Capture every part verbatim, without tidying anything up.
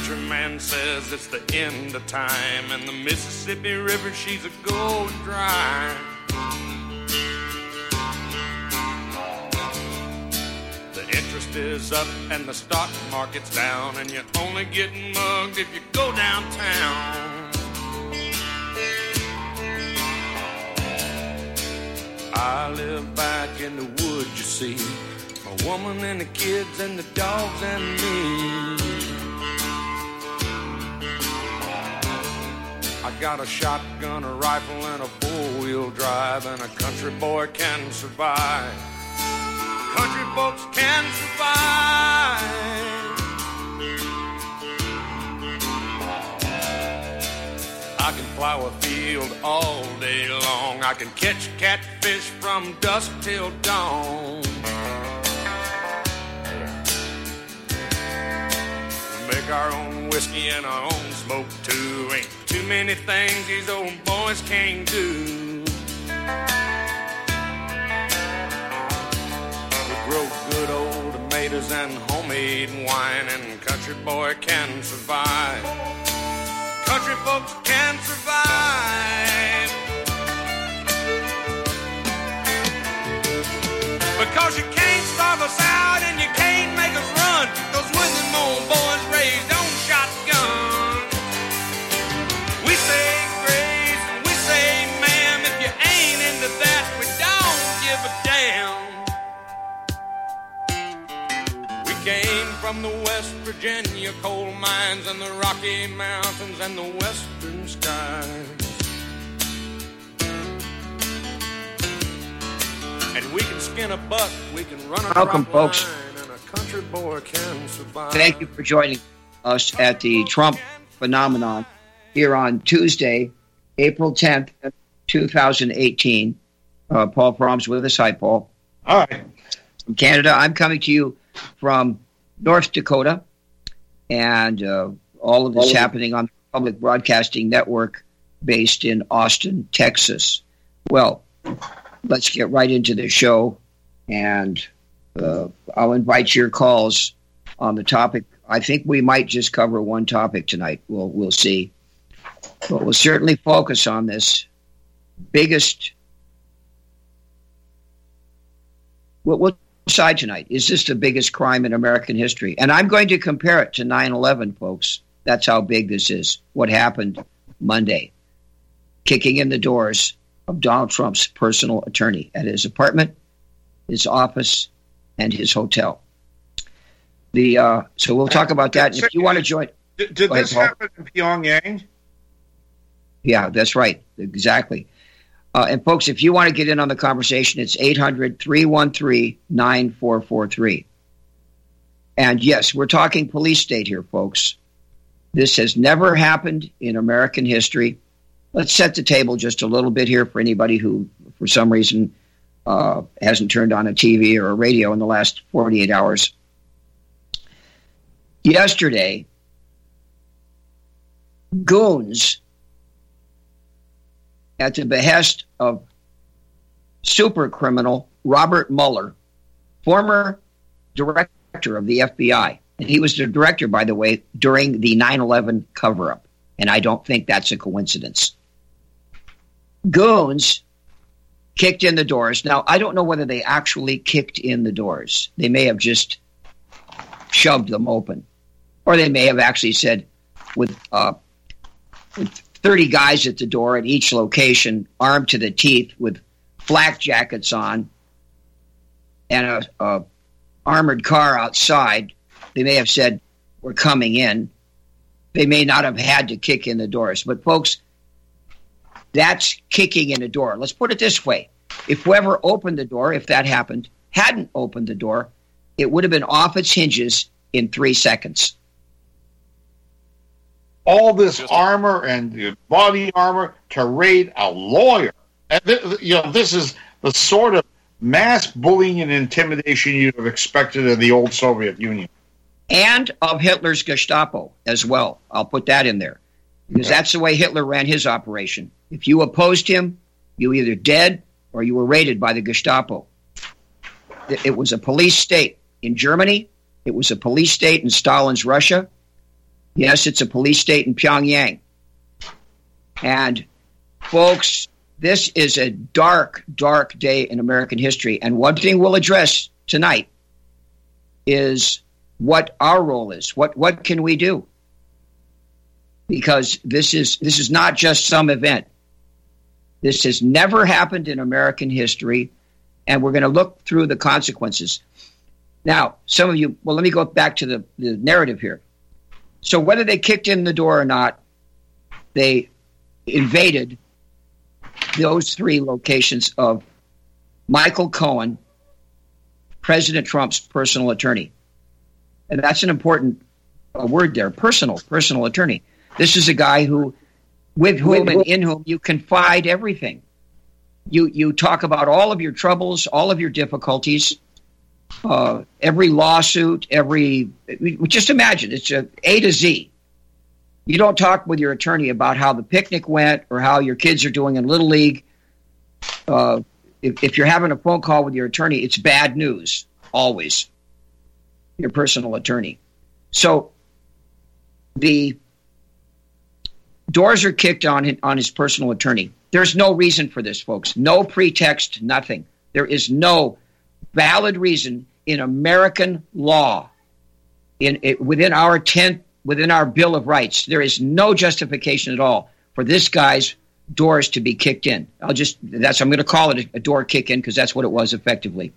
country man says it's the end of time, and the Mississippi River, she's a going dry. The interest is up and the stock market's down, and you're only getting mugged if you go downtown. I live back in the woods, you see, my woman and the kids and the dogs and me. I got a shotgun, a rifle, and a four-wheel drive, and a country boy can survive. Country folks can survive. I can plow a field all day long. I can catch catfish from dusk till dawn. We make our own whiskey and our own smoke too. Ain't too many things these old boys can't do. We grow good old tomatoes and homemade wine, and country boy can survive. Country folks can survive. Because you can't starve us out and you can't make us run, 'cause when them old boys raised on shotgun, we say grace and we say ma'am. If you ain't into that, we don't give a damn. We came from the West Virginia coal mines and the Rocky Mountains and the western skies. And we can skin a buck, we can run a Welcome, folks. line, and a country boy can survive. Thank you for joining us at the Trump Phenomenon here on Tuesday, April tenth, twenty eighteen. Uh, Paul Fromm's with us. Hi, Paul. All right. From Canada. I'm coming to you from North Dakota, and uh, all of this happening on the Public Broadcasting Network based in Austin, Texas. Well, let's get right into the show, and uh, I'll invite your calls on the topic. I think we might just cover one topic tonight. We'll we'll see, but we'll certainly focus on this biggest. We'll, we'll decide tonight: is this the biggest crime in American history? And I'm going to compare it to nine eleven, folks. That's how big this is. What happened Monday, kicking in the doors of Donald Trump's personal attorney at his apartment, his office, and his hotel. The uh, so we'll talk about that. And if you want to join, did, did this ahead, happen in Pyongyang? Yeah, that's right, exactly. Uh, and folks, if you want to get in on the conversation, it's eight hundred, three one three, nine four four three. And yes, we're talking police state here, folks. This has never happened in American history. Let's set the table just a little bit here for anybody who, for some reason, uh, hasn't turned on a T V or a radio in the last forty-eight hours. Yesterday, goons, at the behest of super criminal Robert Mueller, former director of the F B I, and he was the director, by the way, during the nine eleven cover-up, and I don't think that's a coincidence. Goons kicked in the doors. Now, I don't know whether they actually kicked in the doors. They may have just shoved them open. Or they may have actually said, with, uh, with thirty guys at the door at each location, armed to the teeth with flak jackets on, and a, a armored car outside, they may have said, we're coming in. They may not have had to kick in the doors. But, folks, that's kicking in a door. Let's put it this way. If whoever opened the door, if that happened, hadn't opened the door, it would have been off its hinges in three seconds. All this armor and body armor to raid a lawyer. And th- you know, this is the sort of mass bullying and intimidation you'd have expected in the old Soviet Union. And of Hitler's Gestapo as well. I'll put that in there. Because that's the way Hitler ran his operation. If you opposed him, you were either dead or you were raided by the Gestapo. It was a police state in Germany. It was a police state in Stalin's Russia. Yes, it's a police state in Pyongyang. And, folks, this is a dark, dark day in American history. And one thing we'll address tonight is what our role is. What what can we do? Because this is this is not just some event. This has never happened in American history, and we're going to look through the consequences. Now, some of you, well, let me go back to the, the narrative here. So whether they kicked in the door or not, they invaded those three locations of Michael Cohen, President Trump's personal attorney. And that's an important uh, word there, personal, personal attorney. This is a guy who, with whom and in whom you confide everything. You you talk about all of your troubles, all of your difficulties, uh, every lawsuit, every, just imagine, it's a A to Z. You don't talk with your attorney about how the picnic went or how your kids are doing in Little League. Uh, if, if you're having a phone call with your attorney, it's bad news, always. Your personal attorney. So the doors are kicked on his, on his personal attorney. There's no reason for this, folks. No pretext, nothing. There is no valid reason in American law, in it, within our tenth, within our Bill of Rights. There is no justification at all for this guy's doors to be kicked in. I'll just that's I'm going to call it a, a door kick in because that's what it was effectively.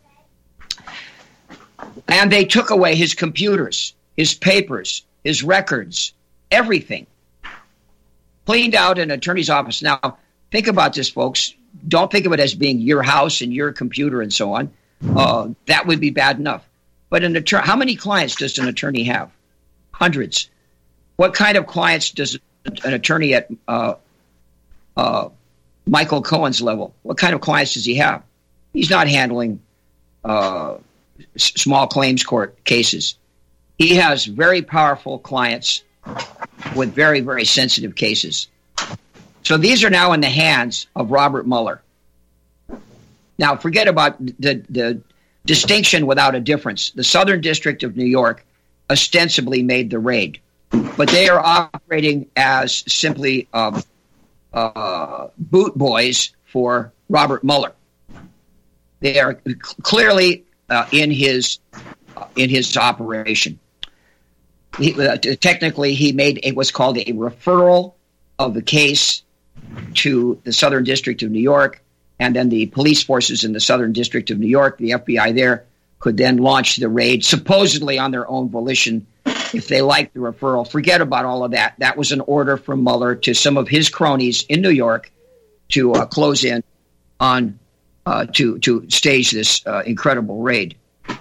And they took away his computers, his papers, his records, everything. Cleaned out an attorney's office. Now, think about this, folks. Don't think of it as being your house and your computer and so on. Uh, that would be bad enough. But an attorney, how many clients does an attorney have? Hundreds. What kind of clients does an attorney at uh, uh, Michael Cohen's level, what kind of clients does he have? He's not handling uh, s- small claims court cases. He has very powerful clients with very, very sensitive cases. So these are now in the hands of Robert Mueller. Now, forget about the, the distinction without a difference. The Southern District of New York ostensibly made the raid, but they are operating as simply um, uh, boot boys for Robert Mueller. They are c- clearly uh, in his uh, in his operation. He, uh, technically, he made it was called a referral of the case to the Southern District of New York, and then the police forces in the Southern District of New York, the F B I there, could then launch the raid, supposedly on their own volition, if they liked the referral. Forget about all of that. That was an order from Mueller to some of his cronies in New York to uh, close in on, uh, to, to stage this uh, incredible raid.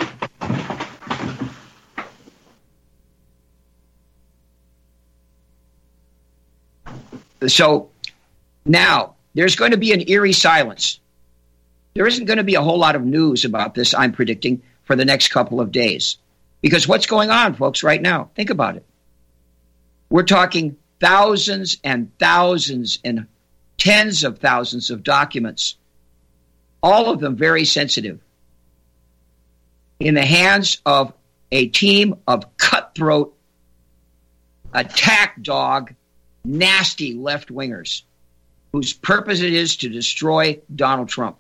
So now there's going to be an eerie silence. There isn't going to be a whole lot of news about this, I'm predicting, for the next couple of days. Because what's going on, folks, right now? Think about it. We're talking thousands and thousands and tens of thousands of documents, all of them very sensitive, in the hands of a team of cutthroat, attack dog, nasty left-wingers whose purpose it is to destroy Donald Trump.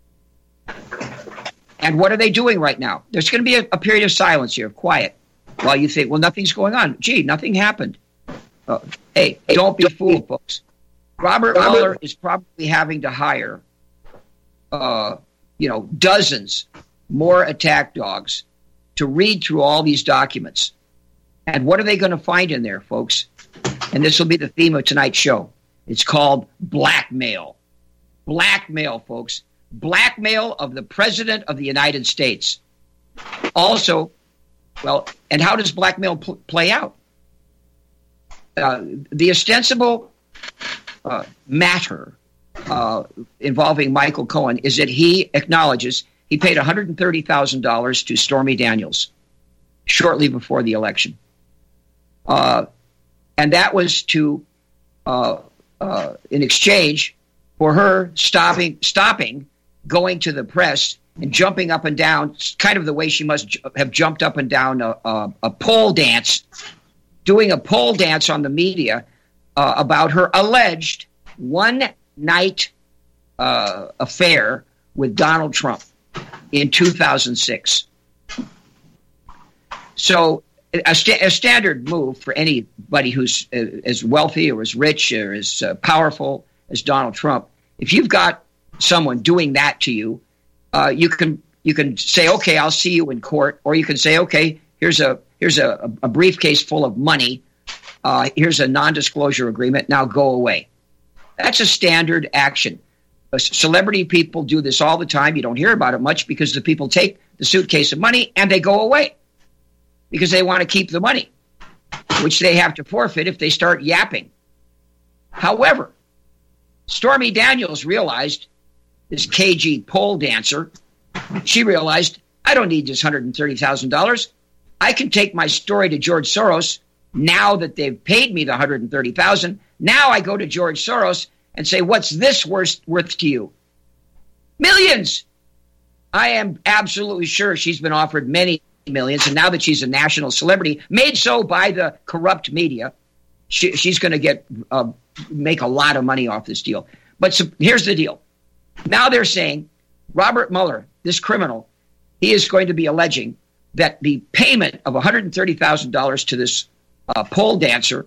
And what are they doing right now? There's going to be a, a period of silence here, quiet, while you think, well, nothing's going on. Gee, nothing happened. Uh, hey, don't be fooled, folks. Robert Mueller is probably having to hire, uh, you know, dozens more attack dogs to read through all these documents. And what are they going to find in there, folks? And this will be the theme of tonight's show. It's called blackmail. Blackmail, folks. Blackmail of the President of the United States. Also, well, and how does blackmail pl- play out? Uh, the ostensible uh, matter uh, involving Michael Cohen is that he acknowledges he paid one hundred thirty thousand dollars to Stormy Daniels shortly before the election. Uh, and that was to, uh, uh, in exchange for her stopping, stopping, going to the press and jumping up and down, kind of the way she must have jumped up and down a, a, a pole dance doing a pole dance on the media uh, about her alleged one-night uh, affair with Donald Trump in two thousand six. So a, sta- a standard move for anybody who's uh, as wealthy or as rich or as uh, powerful as Donald Trump, if you've got someone doing that to you, uh, you can you can say, okay, I'll see you in court, or you can say, okay, here's a here's a, a briefcase full of money, uh, here's a non-disclosure agreement, now go away. That's a standard action. Uh, celebrity people do this all the time. You don't hear about it much because the people take the suitcase of money and they go away because they want to keep the money, which they have to forfeit if they start yapping. However, Stormy Daniels realized, this K G pole dancer, she realized, I don't need this one hundred thirty thousand dollars. I can take my story to George Soros now that they've paid me the one hundred thirty thousand dollars. Now I go to George Soros and say, what's this worth, worth to you? Millions. I am absolutely sure she's been offered many millions, and now that she's a national celebrity, made so by the corrupt media, she, she's going to get uh, make a lot of money off this deal. But so, here's the deal. Now they're saying Robert Mueller, this criminal, he is going to be alleging that the payment of one hundred thirty thousand dollars to this uh, pole dancer,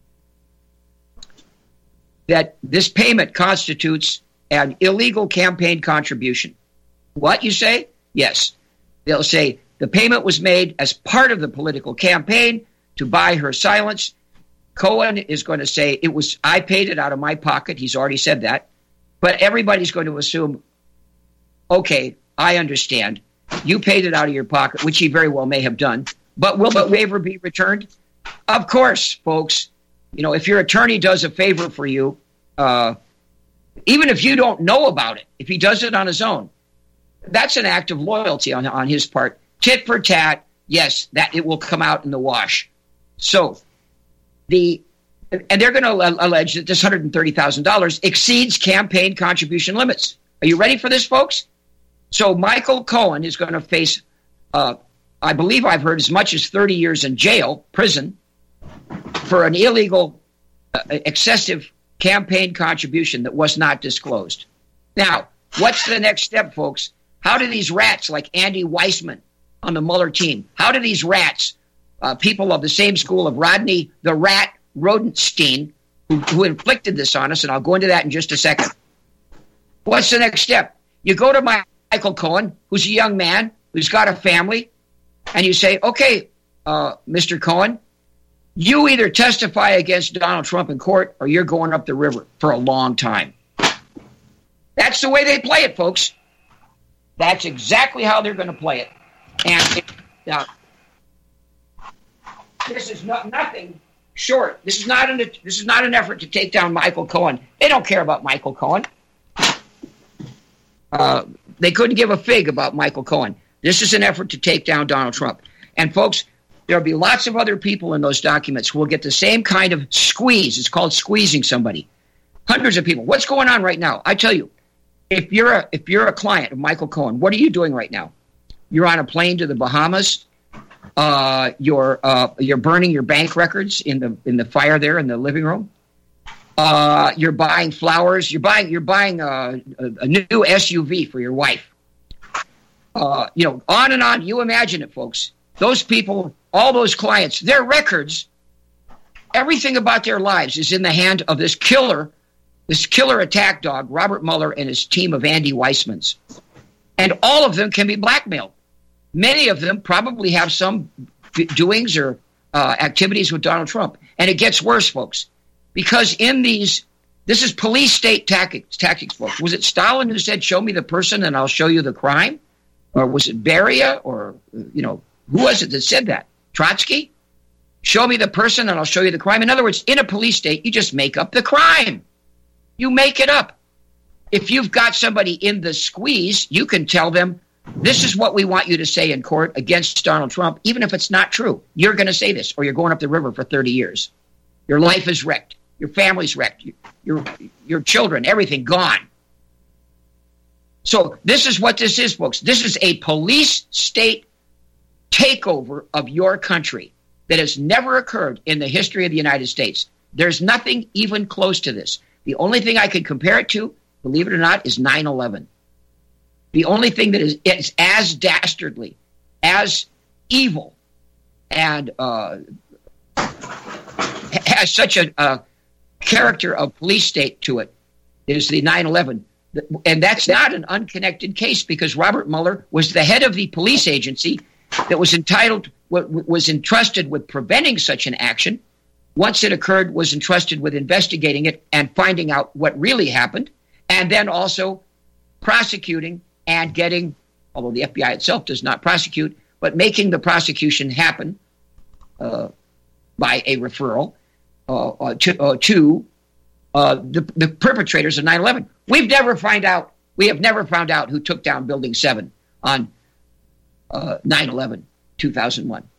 that this payment constitutes an illegal campaign contribution. What, you say? Yes. They'll say the payment was made as part of the political campaign to buy her silence. Cohen is going to say it was, I paid it out of my pocket. He's already said that. But everybody's going to assume, okay, I understand. You paid it out of your pocket, which he very well may have done. But will the favor be returned? Of course, folks. You know, if your attorney does a favor for you, uh, even if you don't know about it, if he does it on his own, that's an act of loyalty on, on his part. Tit for tat, yes, that it will come out in the wash. So the and they're going to allege that this one hundred thirty thousand dollars exceeds campaign contribution limits. Are you ready for this, folks? So Michael Cohen is going to face, uh, I believe I've heard, as much as thirty years in jail, prison, for an illegal, uh, excessive campaign contribution that was not disclosed. Now, what's the next step, folks? How do these rats like Andy Weissman on the Mueller team, how do these rats, uh, people of the same school of Rodney the Rat Rodenstein, who, who inflicted this on us, and I'll go into that in just a second. What's the next step? You go to my Michael Cohen, who's a young man, who's got a family, and you say, okay, uh, Mister Cohen, you either testify against Donald Trump in court or you're going up the river for a long time. That's the way they play it, folks. That's exactly how they're going to play it. And uh, this is not, nothing short. This is not an this is not an effort to take down Michael Cohen. They don't care about Michael Cohen. Uh, they couldn't give a fig about Michael Cohen. This is an effort to take down Donald Trump. And folks, there'll be lots of other people in those documents who will get the same kind of squeeze. It's called squeezing somebody. Hundreds of people. What's going on right now? I tell you, if you're a if you're a client of Michael Cohen, what are you doing right now? You're on a plane to the Bahamas. Uh, you're uh, you're burning your bank records in the in the fire there in the living room. Uh, you're buying flowers. You're buying you're buying a, a, a new S U V for your wife. Uh, you know, on and on. You imagine it, folks. Those people, all those clients, their records, everything about their lives is in the hand of this killer, this killer attack dog, Robert Mueller and his team of Andy Weissmans. And all of them can be blackmailed. Many of them probably have some doings or uh, activities with Donald Trump. And it gets worse, folks, because in these, this is police state tactics, tactics, folks. Was it Stalin who said, show me the person and I'll show you the crime? Or was it Beria? Or, you know, who was it that said that? Trotsky? Show me the person and I'll show you the crime. In other words, in a police state, you just make up the crime. You make it up. If you've got somebody in the squeeze, you can tell them, this is what we want you to say in court against Donald Trump, even if it's not true. You're going to say this, or you're going up the river for thirty years. Your life is wrecked. Your family's wrecked. Your, your children, everything gone. So this is what this is, folks. This is a police state takeover of your country. that has never occurred in the history of the United States. There's nothing even close to this. The only thing I could compare it to, believe it or not, is nine eleven. The only thing that is, is as dastardly, as evil, and uh, has such a, a character of police state to it is the nine eleven. And that's not an unconnected case, because Robert Mueller was the head of the police agency that was entitled, was entrusted with preventing such an action. Once it occurred, was entrusted with investigating it and finding out what really happened, and then also prosecuting and getting, although the F B I itself does not prosecute, but making the prosecution happen uh, by a referral uh, uh, to, uh, to uh, the, the perpetrators of nine eleven. We've never find out. We have never found out who took down Building seven on uh, nine eleven, two thousand one.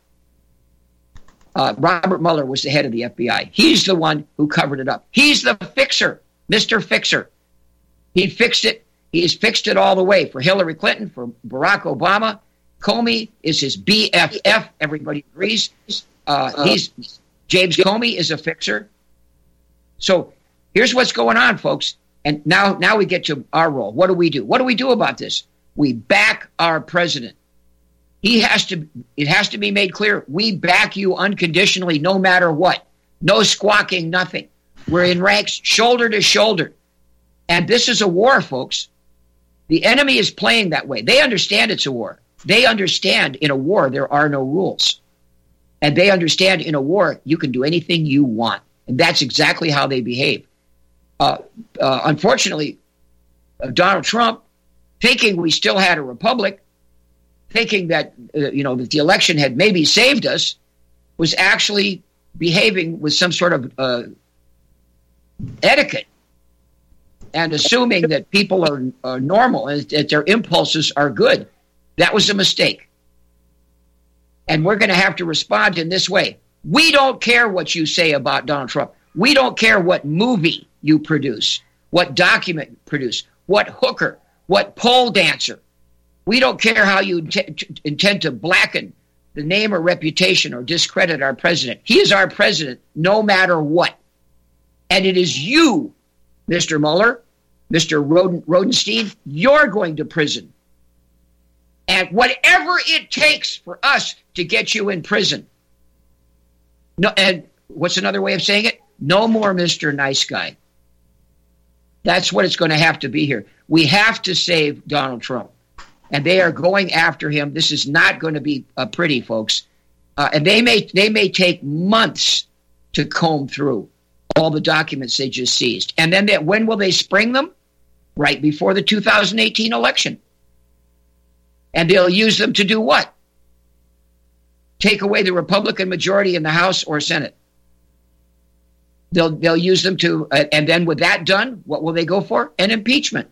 Uh, Robert Mueller was the head of the F B I. He's the one who covered it up. He's the fixer, Mister Fixer. He fixed it. He's fixed it all the way for Hillary Clinton, for Barack Obama. Comey is his B F F. Everybody agrees. Uh, he's James Comey is a fixer. So here's what's going on, folks. And now, now we get to our role. What do we do? What do we do about this? We back our president. He has to. It has to be made clear. We back you unconditionally, no matter what. No squawking, nothing. We're in ranks, shoulder to shoulder. And this is a war, folks. The enemy is playing that way. They understand it's a war. They understand in a war there are no rules. And they understand in a war you can do anything you want. And that's exactly how they behave. Uh, uh, unfortunately, uh, Donald Trump, thinking we still had a republic, thinking that uh, you know that the election had maybe saved us, was actually behaving with some sort of uh, etiquette and assuming that people are, are normal and that their impulses are good. That was a mistake. And we're going to have to respond in this way. We don't care what you say about Donald Trump. We don't care what movie you produce, what document you produce, what hooker, what pole dancer. We don't care how you int- intend to blacken the name or reputation or discredit our president. He is our president no matter what. And it is you, Mister Mueller, Mister Roden, Rodenstein, you're going to prison. And whatever it takes for us to get you in prison. No, and what's another way of saying it? No more Mister Nice Guy. That's what it's going to have to be here. We have to save Donald Trump. And they are going after him. This is not going to be uh, pretty, folks. Uh, and they may they may take months to comb through all the documents they just seized. And then they, when will they spring them? Right before the two thousand eighteen election. And they'll use them to do what? Take away the Republican majority in the House or Senate. They'll they'll use them to, uh, and then with that done, what will they go for? An impeachment.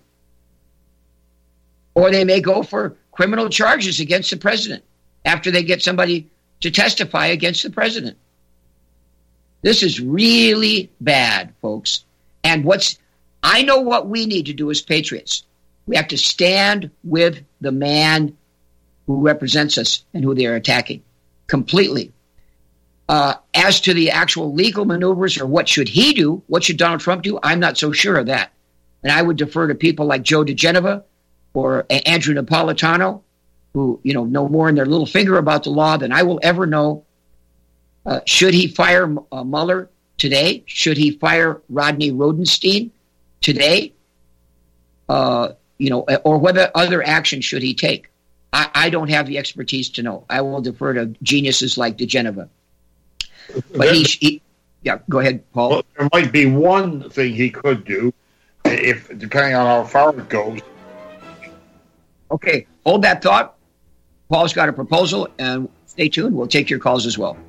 Or they may go for criminal charges against the president after they get somebody to testify against the president. This is really bad, folks. And what's, I know what we need to do as patriots. We have to stand with the man who represents us and who they are attacking completely. Uh, as to the actual legal maneuvers or what should he do, what should Donald Trump do, I'm not so sure of that. And I would defer to people like Joe DeGeneva or Andrew Napolitano, who you know know more in their little finger about the law than I will ever know. Uh, should he fire uh, Mueller today? Should he fire Rodney Rodenstein today? Uh, you know, or whether other action should he take? I, I don't have the expertise to know. I will defer to geniuses like DeGeneva. But he, he, yeah, go ahead, Paul. Well, there might be one thing he could do, if depending on how far it goes. Okay, hold that thought. Paul's got a proposal, and stay tuned. We'll take your calls as well.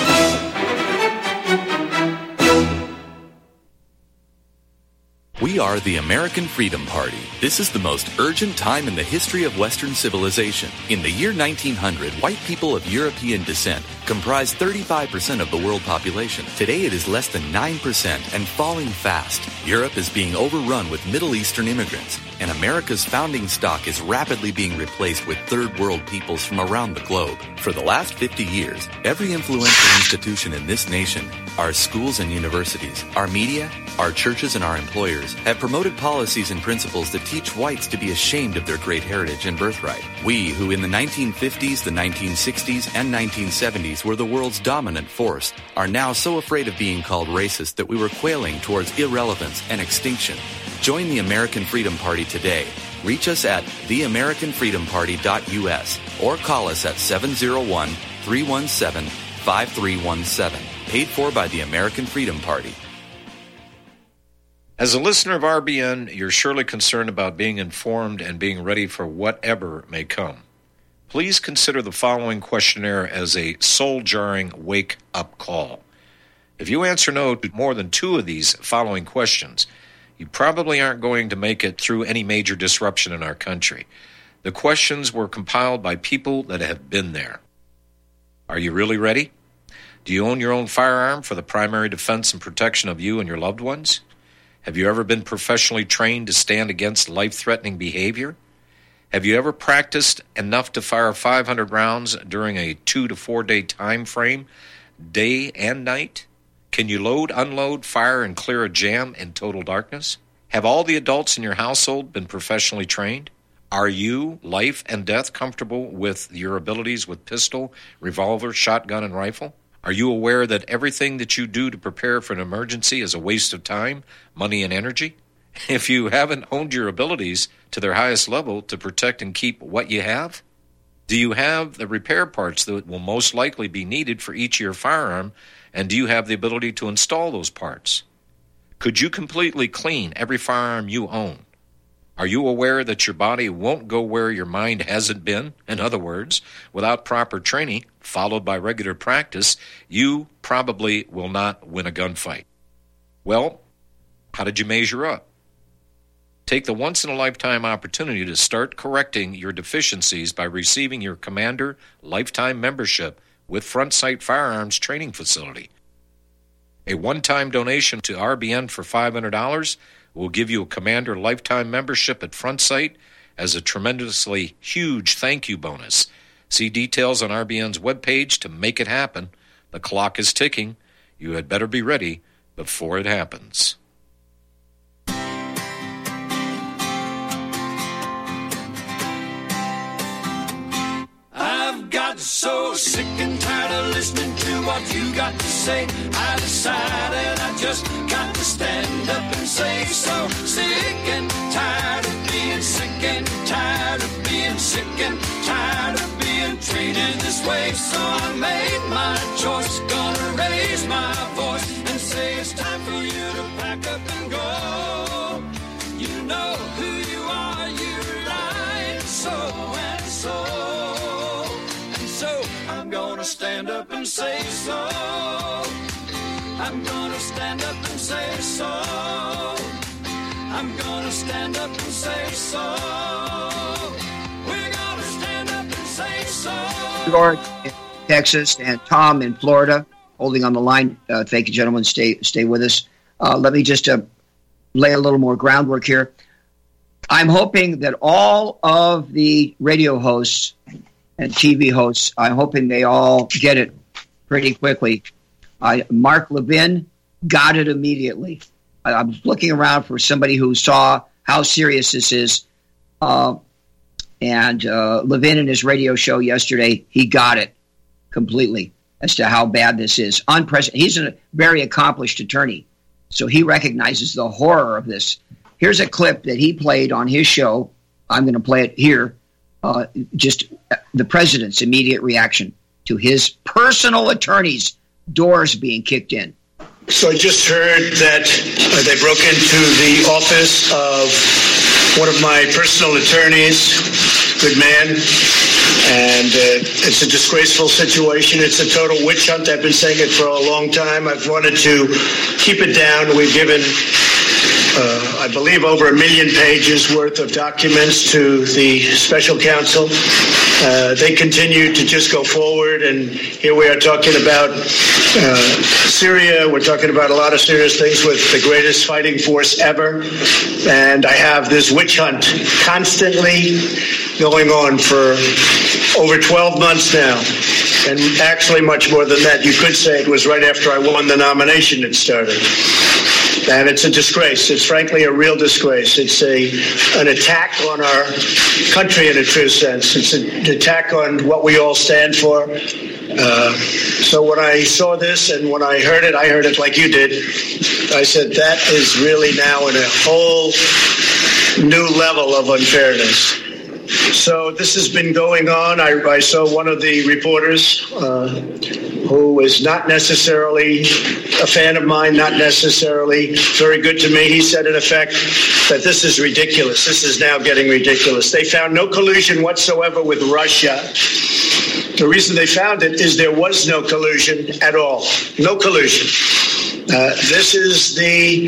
We are are the American Freedom Party. This is the most urgent time in the history of Western civilization. In the year nineteen hundred, white people of European descent comprised thirty-five percent of the world population. Today it is less than nine percent and falling fast. Europe is being overrun with Middle Eastern immigrants, and America's founding stock is rapidly being replaced with third world peoples from around the globe. For the last fifty years, every influential institution in this nation, our schools and universities, our media, our churches, and our employers have promoted policies and principles that teach whites to be ashamed of their great heritage and birthright. We, who in the nineteen fifties, the nineteen sixties, and nineteen seventies were the world's dominant force, are now so afraid of being called racist that we were quailing towards irrelevance and extinction. Join the American Freedom Party today. Reach us at the american freedom party dot u s or call us at seven oh one, three one seven, five three one seven. Paid for by the American Freedom Party. As a listener of R B N, you're surely concerned about being informed and being ready for whatever may come. Please consider the following questionnaire as a soul-jarring wake-up call. If you answer no to more than two of these following questions, you probably aren't going to make it through any major disruption in our country. The questions were compiled by people that have been there. Are you really ready? Do you own your own firearm for the primary defense and protection of you and your loved ones? Have you ever been professionally trained to stand against life-threatening behavior? Have you ever practiced enough to fire five hundred rounds during a two to four day time frame, day and night? Can you load, unload, fire, and clear a jam in total darkness? Have all the adults in your household been professionally trained? Are you, life and death, comfortable with your abilities with pistol, revolver, shotgun, and rifle? Are you aware that everything that you do to prepare for an emergency is a waste of time, money, and energy? If you haven't honed your abilities to their highest level to protect and keep what you have? Do you have the repair parts that will most likely be needed for each of your firearm, and do you have the ability to install those parts? Could you completely clean every firearm you own? Are you aware that your body won't go where your mind hasn't been? In other words, without proper training, followed by regular practice, you probably will not win a gunfight. Well, how did you measure up? Take the once-in-a-lifetime opportunity to start correcting your deficiencies by receiving your Commander Lifetime Membership with Front Sight Firearms Training Facility. A one-time donation to R B N for five hundred dollars will give you a Commander Lifetime Membership at Front Sight as a tremendously huge thank you bonus. See details on R B N's webpage to make it happen. The clock is ticking. You had better be ready before it happens. I've got so sick and tired of listening to what you got to say. I decided I just got to stand up and say so. Sick and tired of being sick and tired of being sick and tired of being treated this way. So I made my choice, gonna raise my voice and say it's time for you to pack up and go. You know who you are, you lied so and so. So I'm gonna stand up and say so. I'm gonna stand up and say so. I'm gonna stand up and say so. We're gonna stand up and say so. Lord in Texas and Tom in Florida holding on the line. Uh, thank you, gentlemen. Stay stay with us. Uh, let me just uh, lay a little more groundwork here. I'm hoping that all of the radio hosts and T V hosts, I'm hoping they all get it pretty quickly. Uh, Mark Levin got it immediately. I, I'm looking around for somebody who saw how serious this is. Uh, and uh, Levin in his radio show yesterday, he got it completely as to how bad this is. Unprecedented. He's a very accomplished attorney, so he recognizes the horror of this. Here's a clip that he played on his show. I'm going to play it here. Uh, just the president's immediate reaction to his personal attorney's doors being kicked in. So I just heard that uh, they broke into the office of one of my personal attorneys, good man, and uh, it's a disgraceful situation. It's a total witch hunt. I've been saying it for a long time. I've wanted to keep it down. We've given uh, I believe, over a million pages worth of documents to the special counsel. Uh, they continue to just go forward, and here we are talking about uh, Syria. We're talking about a lot of serious things with the greatest fighting force ever, and I have this witch hunt constantly going on for over twelve months now, and actually much more than that. You could say it was right after I won the nomination it started. And it's a disgrace. It's frankly a real disgrace. It's a an attack on our country in a true sense. It's an attack on what we all stand for. Uh, so when I saw this and when I heard it, I heard it like you did. I said, that is really now in a whole new level of unfairness. So this has been going on. I, I saw one of the reporters uh, who is not necessarily a fan of mine, not necessarily very good to me. He said, in effect, that this is ridiculous. This is now getting ridiculous. They found no collusion whatsoever with Russia. The reason they found it is there was no collusion at all. No collusion. Uh, this is the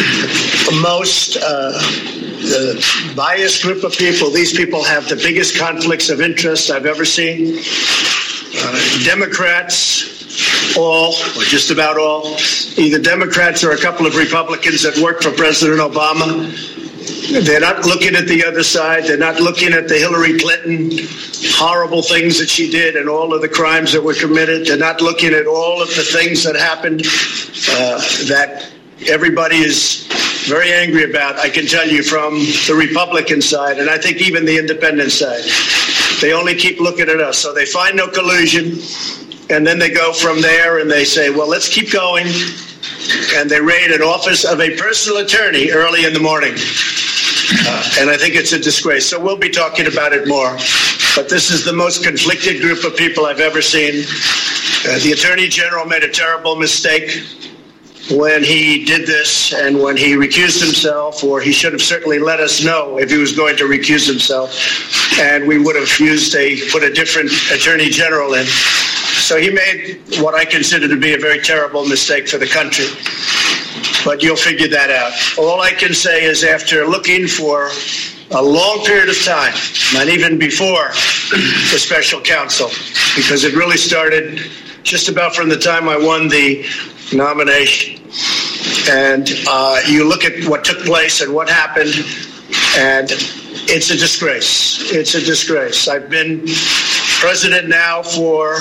most uh, the biased group of people. These people have the biggest conflicts of interest I've ever seen. Uh, Democrats, all, or just about all, either Democrats or a couple of Republicans that work for President Obama. They're not looking at the other side. They're not looking at the Hillary Clinton horrible things that she did and all of the crimes that were committed. They're not looking at all of the things that happened uh, that everybody is very angry about, I can tell you, from the Republican side, and I think even the independent side. They only keep looking at us. So they find no collusion, and then they go from there and they say, well, let's keep going. And they raid an office of a personal attorney early in the morning. Uh, and I think it's a disgrace. So we'll be talking about it more. But this is the most conflicted group of people I've ever seen. Uh, the Attorney General made a terrible mistake when he did this and when he recused himself, or he should have certainly let us know if he was going to recuse himself, and we would have used a put a different Attorney General in. So he made what I consider to be a very terrible mistake for the country. But you'll figure that out. All I can say is, after looking for a long period of time, not even before the special counsel, because it really started just about from the time I won the nomination. And uh, you look at what took place and what happened, and it's a disgrace. It's a disgrace. I've been president now for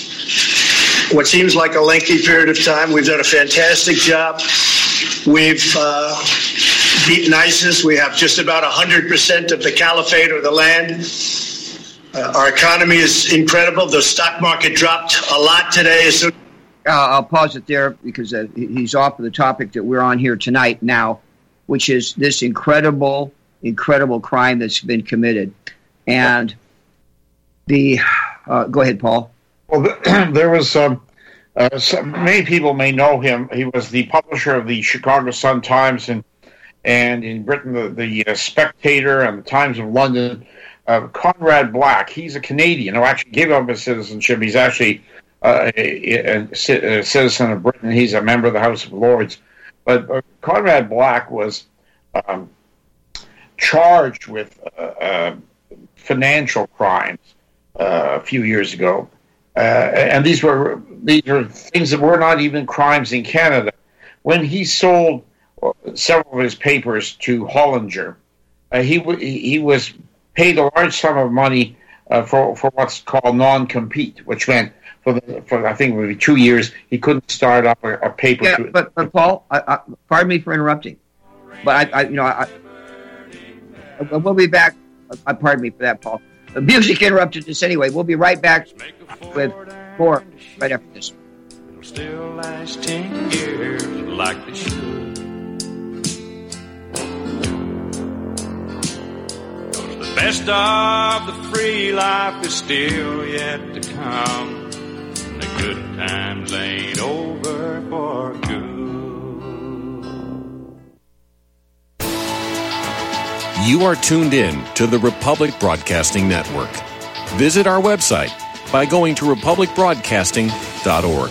what seems like a lengthy period of time. We've done a fantastic job. We've uh, beaten ISIS. We have just about one hundred percent of the caliphate or the land. Uh, our economy is incredible. The stock market dropped a lot today. So- uh, I'll pause it there because uh, he's off of the topic that we're on here tonight now, which is this incredible, incredible crime that's been committed. And the uh, go ahead, Paul. Well, there was um, uh, some, many people may know him. He was the publisher of the Chicago Sun-Times and and in Britain the, the uh, Spectator and the Times of London. Uh, Conrad Black. He's a Canadian who actually gave up his citizenship. He's actually uh, a, a, a citizen of Britain. He's a member of the House of Lords. But uh, Conrad Black was um, charged with uh, uh, financial crimes uh, a few years ago. Uh, and these were these were things that were not even crimes in Canada. When he sold several of his papers to Hollinger, uh, he w- he was paid a large sum of money uh, for for what's called non-compete, which meant for the, for I think maybe two years he couldn't start up a, a paper. Yeah, to, but, but Paul, I, I, pardon me for interrupting, but I, I you know I, I we'll be back. Uh, pardon me for that, Paul. The music interrupted us anyway. We'll be right back with more right after this. It'll still last ten years like they should. Cause the best of the free life is still yet to come. And the good times ain't over for good. You are tuned in to the Republic Broadcasting Network. Visit our website by going to republic broadcasting dot org.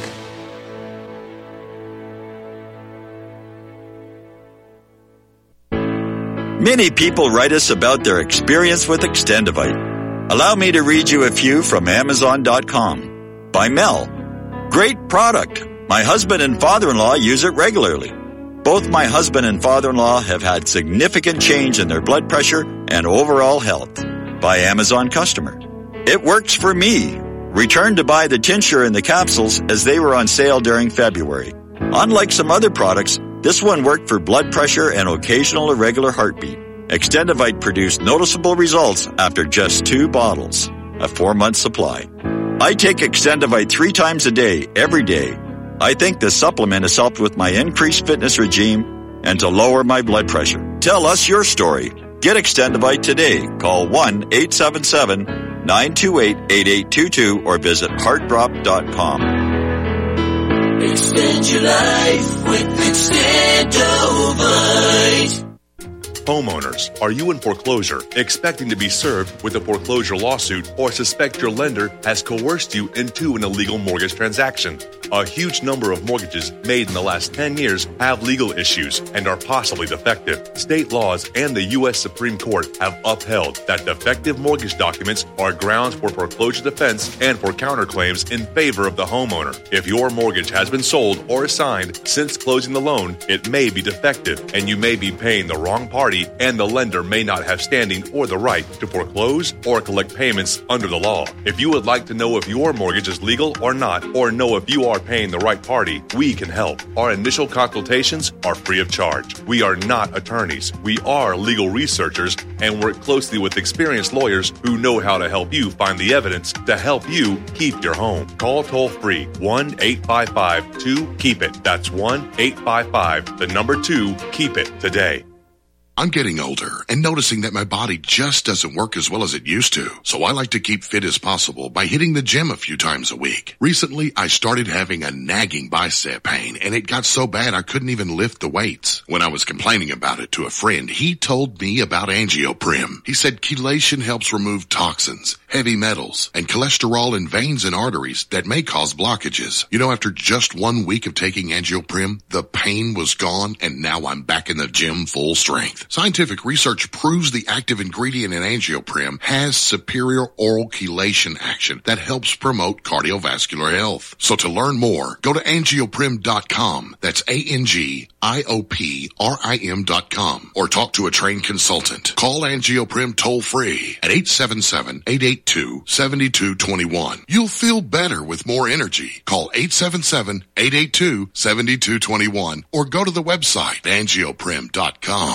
Many people write us about their experience with Extendivite. Allow me to read you a few from Amazon dot com. By Mel. Great product. My husband and father-in-law use it regularly. Both my husband and father-in-law have had significant change in their blood pressure and overall health. By Amazon customer. It works for me. Returned to buy the tincture and the capsules as they were on sale during February. Unlike some other products, this one worked for blood pressure and occasional irregular heartbeat. Extendivite produced noticeable results after just two bottles, a four-month supply. I take Extendivite three times a day, every day. I think this supplement has helped with my increased fitness regime and to lower my blood pressure. Tell us your story. Get Extendivite today. Call one eight seven seven, nine two eight, eight eight two two or visit heart drop dot com. Extend your life with Extendivite. Homeowners, are you in foreclosure, expecting to be served with a foreclosure lawsuit, or suspect your lender has coerced you into an illegal mortgage transaction? A huge number of mortgages made in the last ten years have legal issues and are possibly defective. State laws and the U S Supreme Court have upheld that defective mortgage documents are grounds for foreclosure defense and for counterclaims in favor of the homeowner. If your mortgage has been sold or assigned since closing the loan, it may be defective and you may be paying the wrong party, and the lender may not have standing or the right to foreclose or collect payments under the law. If you would like to know if your mortgage is legal or not, or know if you are paying the right party, we can help. Our initial consultations are free of charge. We are not attorneys. We are legal researchers and work closely with experienced lawyers who know how to help you find the evidence to help you keep your home. Call toll free one eight five five two keep it. That's one eight five five, the number two, keep it today. I'm getting older and noticing that my body just doesn't work as well as it used to. So I like to keep fit as possible by hitting the gym a few times a week. Recently, I started having a nagging bicep pain and it got so bad I couldn't even lift the weights. When I was complaining about it to a friend, he told me about AngioPrim. He said chelation helps remove toxins, heavy metals, and cholesterol in veins and arteries that may cause blockages. You know, after just one week of taking AngioPrim, the pain was gone and now I'm back in the gym full strength. Scientific research proves the active ingredient in AngioPrim has superior oral chelation action that helps promote cardiovascular health. So to learn more, go to angioprim dot com. That's A N G I O P R I M dot com. Or talk to a trained consultant. Call AngioPrim toll free at eight seven seven, eight eight two, seven two two one. You'll feel better with more energy. Call eight seven seven, eight eight two, seven two two one or go to the website angioprim dot com.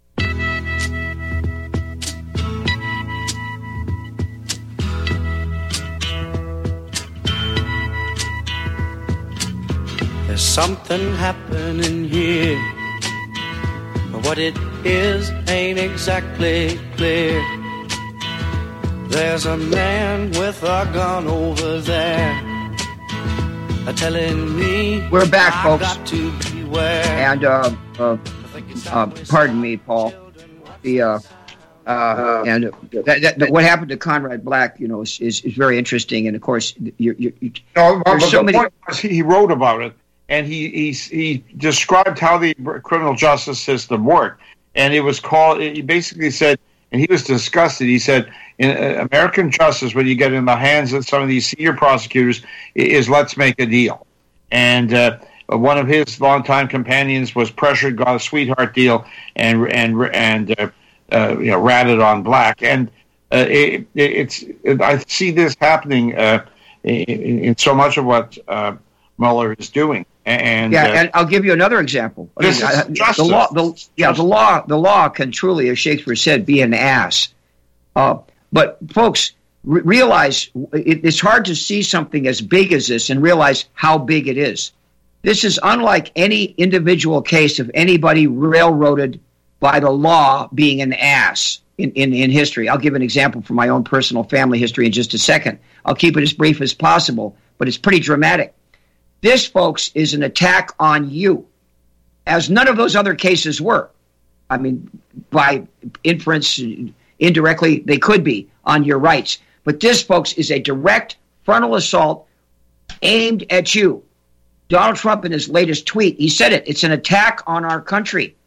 There's something happening here, but what it is ain't exactly clear. There's a man with a gun over there telling me we're back, I folks. Got to beware. And uh, uh, uh, pardon me, Paul. The uh, uh, and that, that, that, what happened to Conrad Black, you know, is, is, is very interesting. And of course, you, you, you, no, but so the many. Point was he wrote about it, and he he he described how the criminal justice system worked, and it was called. He basically said, and he was disgusted. He said, in uh, American justice, when you get in the hands of some of these senior prosecutors, is let's make a deal. And uh, one of his longtime companions was pressured, got a sweetheart deal, and and and uh, uh, you know ratted on Black. And uh, it, it's it, I see this happening uh, in, in so much of what uh, Mueller is doing. And yeah, uh, and I'll give you another example. I This mean, is I, justice. the law, the, yeah, the law, the law can truly, as Shakespeare said, be an ass. Uh, but folks, re- realize it, it's hard to see something as big as this and realize how big it is. This is unlike any individual case of anybody railroaded by the law being an ass in, in, in history. I'll give an example from my own personal family history in just a second. I'll keep it as brief as possible, but it's pretty dramatic. This, folks, is an attack on you, as none of those other cases were. I mean, by inference, indirectly, they could be on your rights. But this, folks, is a direct frontal assault aimed at you. Donald Trump, in his latest tweet, he said it. It's an attack on our country.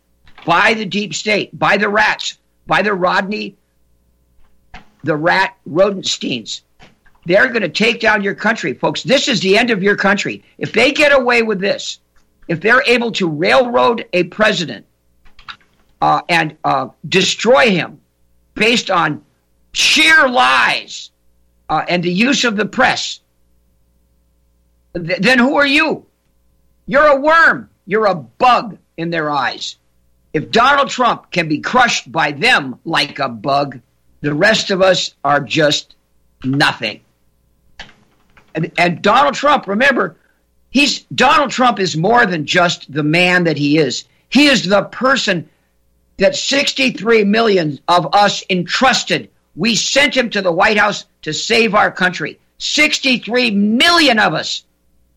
by the deep state, by the rats, by the Rodney, the rat Rodensteins. They're going to take down your country, folks. This is the end of your country. If they get away with this, if they're able to railroad a president uh, and uh, destroy him based on sheer lies uh, and the use of the press, th- then who are you? You're a worm. You're a bug in their eyes. If Donald Trump can be crushed by them like a bug, the rest of us are just nothing. And, and Donald Trump, remember, he's Donald Trump is more than just the man that he is. He is the person that sixty-three million of us entrusted. We sent him to the White House to save our country. sixty-three million of us.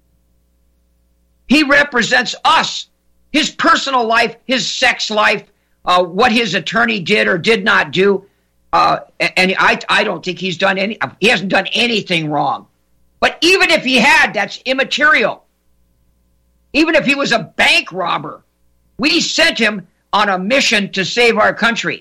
He represents us, his personal life, his sex life, uh, what his attorney did or did not do. Uh, and I, I don't think he's done any, he hasn't done anything wrong. But even if he had, that's immaterial. Even if he was a bank robber, we sent him on a mission to save our country.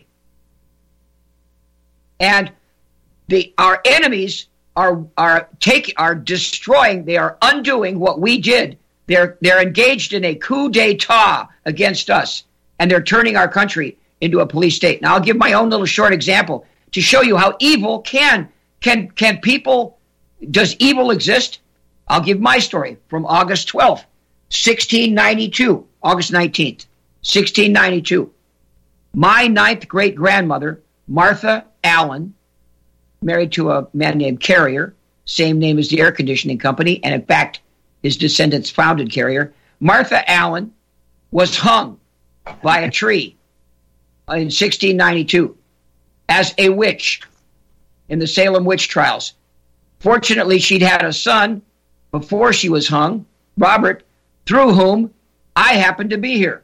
And the our enemies are are taking are destroying, they are undoing what we did. They're they're engaged in a coup d'etat against us, and they're turning our country into a police state. Now I'll give my own little short example to show you how evil can can can people does evil exist? I'll give my story from August twelfth, sixteen ninety-two, August nineteenth, sixteen ninety-two. My ninth great-grandmother, Martha Allen, married to a man named Carrier, same name as the air conditioning company, and in fact, his descendants founded Carrier. Martha Allen was hung by a tree in sixteen ninety-two as a witch in the Salem witch trials. Fortunately, she'd had a son before she was hung, Robert, through whom I happened to be here.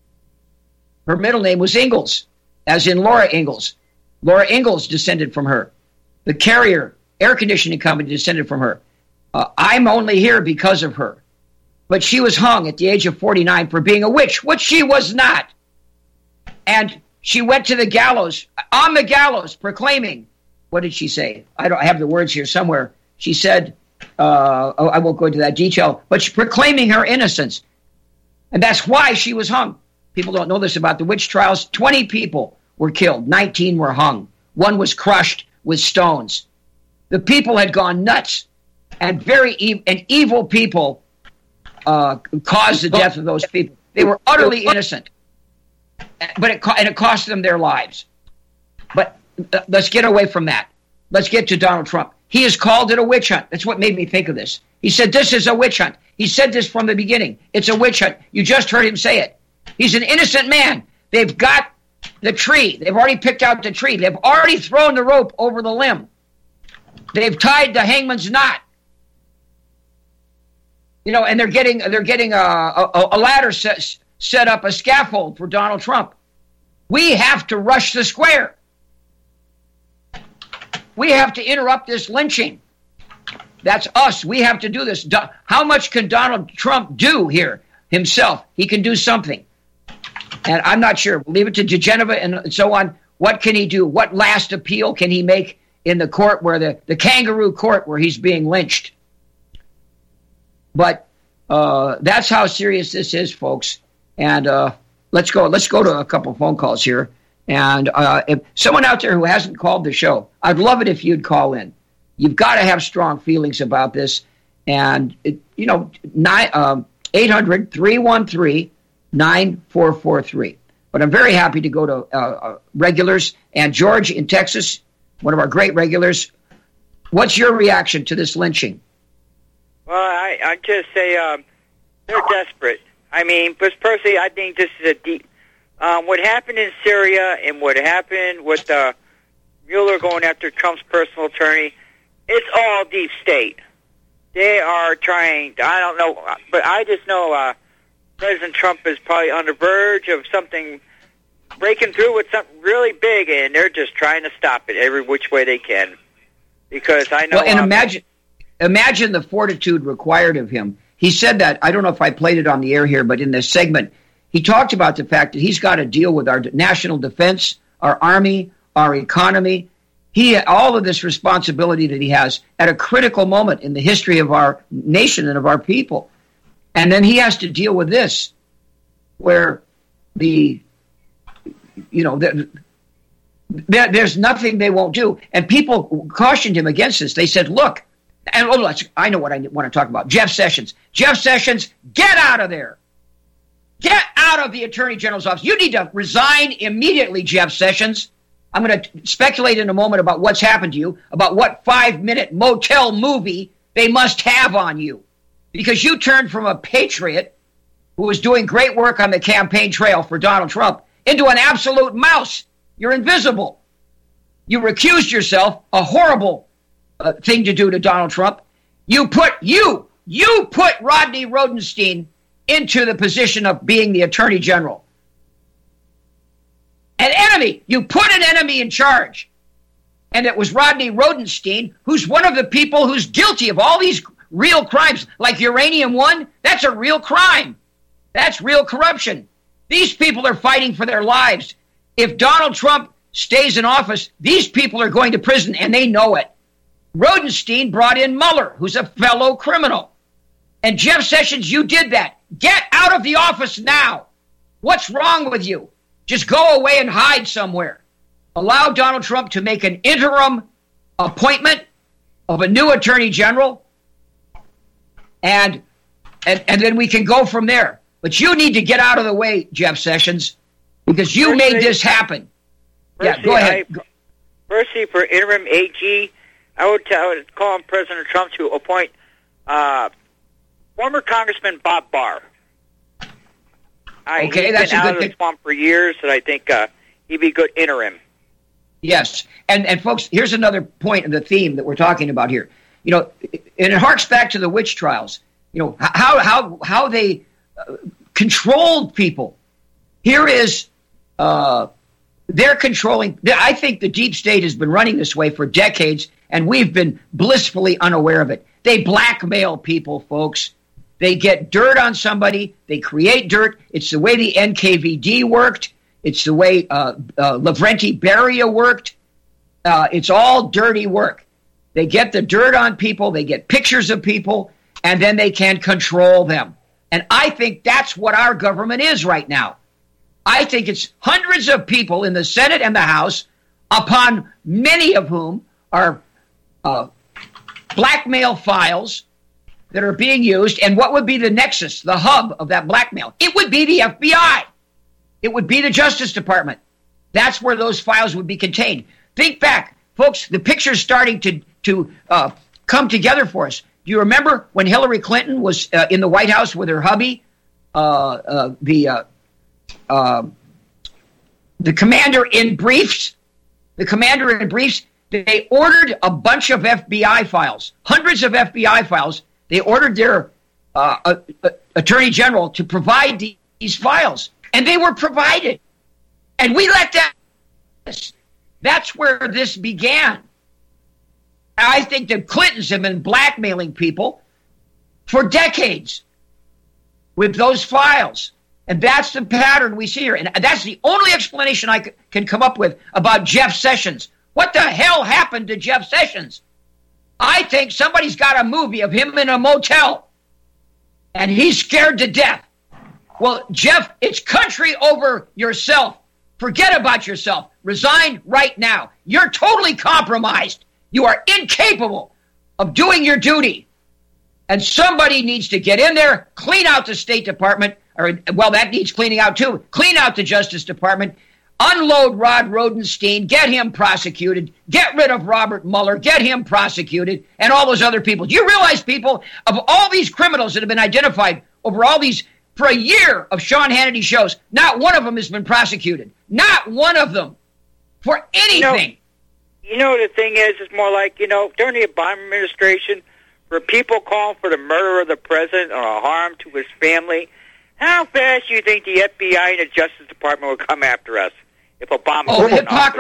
Her middle name was Ingalls, as in Laura Ingalls. Laura Ingalls descended from her. The Carrier air conditioning company descended from her. Uh, I'm only here because of her. But she was hung at the age of forty-nine for being a witch, which she was not. And she went to the gallows, on the gallows, proclaiming, what did she say? I don't have the words here somewhere. She said, uh, I won't go into that detail, but she's proclaiming her innocence. And that's why she was hung. People don't know this about the witch trials. twenty people were killed. nineteen were hung. One was crushed with stones. The people had gone nuts. And very e- and evil people uh, caused the death of those people. They were utterly innocent. But it, co- and it cost them their lives. But uh, let's get away from that. Let's get to Donald Trump. He has called it a witch hunt. That's what made me think of this. He said, this is a witch hunt. He said this from the beginning. It's a witch hunt. You just heard him say it. He's an innocent man. They've got the tree. They've already picked out the tree. They've already thrown the rope over the limb. They've tied the hangman's knot. You know, and they're getting they're getting a, a, a ladder set, set up, a scaffold for Donald Trump. We have to rush the square. We have to interrupt this lynching. That's us. We have to do this. Do- How much can Donald Trump do here himself? He can do something. And I'm not sure. We'll leave it to DeGeneva and so on. What can he do? What last appeal can he make in the court where the, the kangaroo court where he's being lynched? But uh, that's how serious this is, folks. And uh, let's go. Let's go to a couple phone calls here. And uh, if someone out there who hasn't called the show, I'd love it if you'd call in. You've got to have strong feelings about this. And, it, you know, um, eight hundred, three one three, nine four four three. But I'm very happy to go to uh, uh, regulars. And George in Texas, one of our great regulars, what's your reaction to this lynching? Well, I, I just say um, they're desperate. I mean, but personally, I think this is a deep... Um, what happened in Syria and what happened with uh, Mueller going after Trump's personal attorney, it's all deep state. They are trying... I don't know, but I just know uh, President Trump is probably on the verge of something breaking through with something really big, and they're just trying to stop it every which way they can. Because I know... Well, and um, imagine... Imagine the fortitude required of him. He said that, I don't know if I played it on the air here, but in this segment, he talked about the fact that he's got to deal with our national defense, our army, our economy. He all of this responsibility that he has at a critical moment in the history of our nation and of our people. And then he has to deal with this, where the, you know, the, there, there's nothing they won't do. And people cautioned him against this. They said, look, and oh, let's, I know what I want to talk about. Jeff Sessions. Jeff Sessions, get out of there. Get out of the Attorney General's office. You need to resign immediately, Jeff Sessions. I'm going to speculate in a moment about what's happened to you, about what five-minute motel movie they must have on you. Because you turned from a patriot who was doing great work on the campaign trail for Donald Trump into an absolute mouse. You're invisible. You recused yourself, a horrible uh, thing to do to Donald Trump. You put, you, you put Rodney Rodenstein into the position of being the Attorney General. An enemy. You put an enemy in charge. And it was Rodney Rodenstein, who's one of the people who's guilty of all these real crimes, like Uranium One. That's a real crime. That's real corruption. These people are fighting for their lives. If Donald Trump stays in office, these people are going to prison, and they know it. Rodenstein brought in Mueller, who's a fellow criminal. And Jeff Sessions, you did that. Get out of the office now. What's wrong with you? Just go away and hide somewhere. Allow Donald Trump to make an interim appointment of a new attorney general, and, and and then we can go from there. But you need to get out of the way, Jeff Sessions, because you Firstly, made this happen. Firstly, yeah, go ahead. I, firstly, for interim A G, I would, I would call on President Trump to appoint uh, former Congressman Bob Barr. I, okay, he's that's been a out good of the thing. swamp for years, and I think uh, he'd be good interim. Yes, and and folks, here's another point of the theme that we're talking about here. You know, and it harks back to the witch trials. You know, how how how they uh, controlled people. Here is uh, they're controlling. I think the deep state has been running this way for decades, and we've been blissfully unaware of it. They blackmail people, folks. They get dirt on somebody. They create dirt. It's the way the N K V D worked. It's the way uh, uh, Lavrenti Beria worked. Uh, it's all dirty work. They get the dirt on people. They get pictures of people, and then they can control them. And I think that's what our government is right now. I think it's hundreds of people in the Senate and the House, upon many of whom are uh, blackmail files that are being used. And what would be the nexus, the hub of that blackmail? It would be the F B I. It would be the Justice Department. That's where those files would be contained. Think back, folks, the picture's starting to, to uh, come together for us. Do you remember when Hillary Clinton was uh, in the White House with her hubby, uh, uh, the uh, uh, the commander in briefs, the commander in briefs, they ordered a bunch of F B I files, hundreds of F B I files. They ordered their uh, uh, uh, attorney general to provide the, these files, and they were provided. And we let that. That's where this began. I think the Clintons have been blackmailing people for decades with those files. And that's the pattern we see here. And that's the only explanation I c- can come up with about Jeff Sessions. What the hell happened to Jeff Sessions? I think somebody's got a movie of him in a motel, and he's scared to death. Well, Jeff, it's country over yourself. Forget about yourself. Resign right now. You're totally compromised. You are incapable of doing your duty. And somebody needs to get in there, clean out the State Department, or, well, that needs cleaning out too. Clean out the Justice Department. Unload Rod Rodenstein, get him prosecuted, get rid of Robert Mueller, get him prosecuted, and all those other people. Do you realize, people, of all these criminals that have been identified over all these, for a year of Sean Hannity shows, not one of them has been prosecuted. Not one of them for anything. You know, you know the thing is, it's more like, you know, during the Obama administration, for people calling for the murder of the president or a harm to his family, how fast do you think the F B I and the Justice Department would come after us? If Obama oh, was in hypocrisy,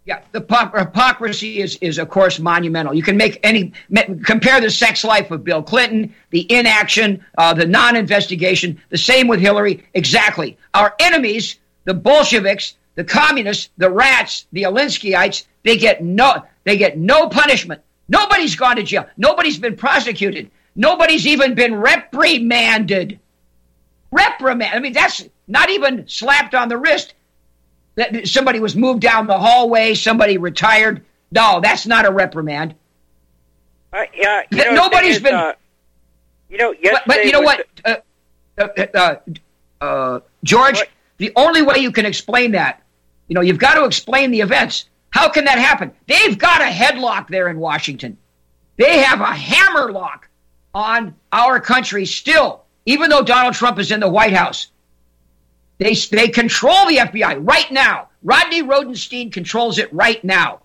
Yeah, the pop- hypocrisy is, is, of course, monumental. You can make any compare the sex life of Bill Clinton, the inaction, uh, the non-investigation, the same with Hillary. Exactly. Our enemies, the Bolsheviks, the communists, the rats, the Alinskyites, they get no they get no punishment. Nobody's gone to jail. Nobody's been prosecuted. Nobody's even been reprimanded. Reprimand. I mean, that's not even slapped on the wrist. That somebody was moved down the hallway, somebody retired. No, that's not a reprimand. Uh, yeah, you know, nobody's is, been. Uh, you know, but, but you know what, uh, uh, uh, uh, George? What? The only way you can explain that, you know, you've got to explain the events. How can that happen? They've got a headlock there in Washington. They have a hammerlock on our country still, even though Donald Trump is in the White House. They, they control the F B I right now. Rodney Rodenstein controls it right now.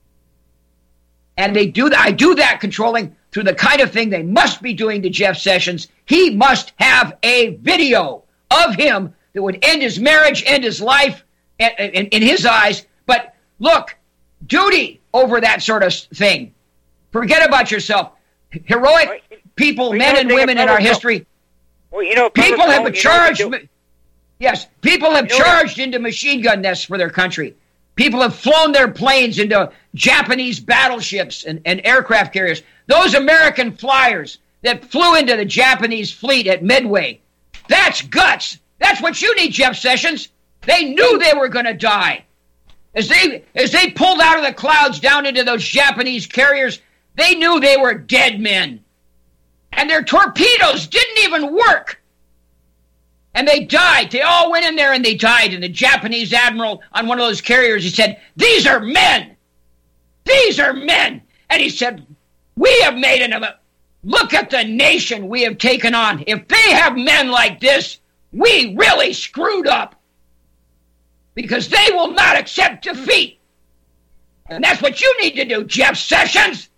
And they do that. I do that controlling through the kind of thing they must be doing to Jeff Sessions. He must have a video of him that would end his marriage, end his life in, in, in his eyes. But look, duty over that sort of thing. Forget about yourself. Heroic people, well, men and women in our history. Well, you know, people have been charged. Yes, people have you know charged what? into machine gun nests for their country. People have flown their planes into Japanese battleships and, and aircraft carriers. Those American flyers that flew into the Japanese fleet at Midway, that's guts. That's what you need, Jeff Sessions. They knew they were going to die. As they, as they pulled out of the clouds down into those Japanese carriers, they knew they were dead men. And their torpedoes didn't even work. And they died. They all went in there and they died. And the Japanese admiral on one of those carriers, he said, "These are men. These are men." And he said, "We have made an... Look at the nation we have taken on. If they have men like this, we really screwed up. Because they will not accept defeat." And that's what you need to do, Jeff Sessions.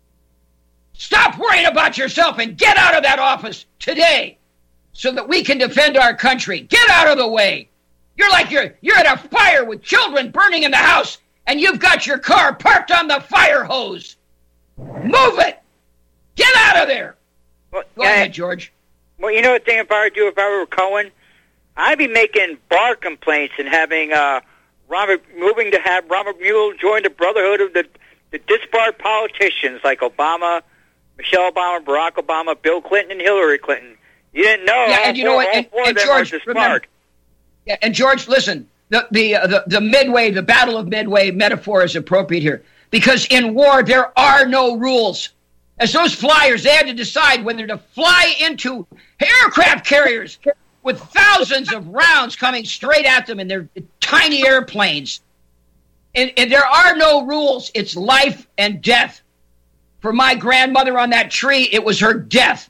Stop worrying about yourself and get out of that office today so that we can defend our country. Get out of the way. You're like you're you're at a fire with children burning in the house, and you've got your car parked on the fire hose. Move it. Get out of there. Well, Go yeah, ahead, George. Well, you know what thing if I would do if I were Cohen? I'd be making bar complaints and having uh, Robert moving to have Robert Mueller join the Brotherhood of the, the disbarred politicians like Obama, Michelle Obama, Barack Obama, Bill Clinton, and Hillary Clinton. You didn't know. Yeah, all and you four, know what? all And, four and of them George, are disbarred. remember, yeah, and George, listen. The the, uh, the the Midway, the Battle of Midway metaphor is appropriate here because in war there are no rules. As those flyers, they had to decide whether to fly into aircraft carriers with thousands of rounds coming straight at them in their tiny airplanes. And, and there are no rules. It's life and death. For my grandmother on that tree, it was her death.